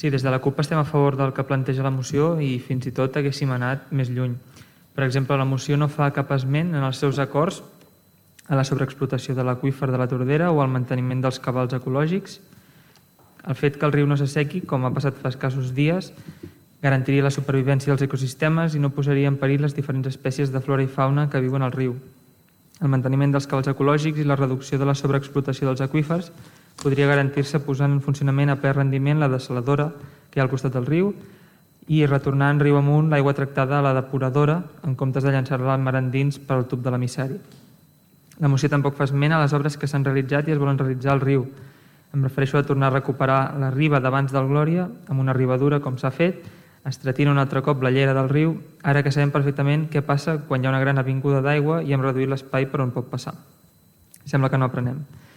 Sí, des de la CUP estem a favor del que planteja la moció i fins i tot haguéssim anat més lluny. Per exemple, la moció no fa cap esment en els seus acords a la sobreexplotació de l'aqüífer de la Tordera o al manteniment dels cabals ecològics. El fet que el riu no s'assequi, com ha passat fa escassos dies, garantiria la supervivència dels ecosistemes i no posaria en perill les diferents espècies de flora i fauna que viuen al riu. El manteniment dels cabals ecològics i la reducció de la sobreexplotació dels aqüífers podria garantir-se posant en funcionament a ple rendiment la dessaladora que hi ha al costat del riu i retornant riu amunt l'aigua tractada a la depuradora en comptes de llançar-la al mar endins pel tub de l'emissari. La moció tampoc fa esment a les obres que s'han realitzat i es volen realitzar al riu. Em refereixo a tornar a recuperar la riba d'abans del Glòria amb una ribadura com s'ha fet, estretint un altre cop la llera del riu, ara que sabem perfectament què passa quan hi ha una gran avinguda d'aigua i hem reduït l'espai per on pot passar. Sembla que no aprenem.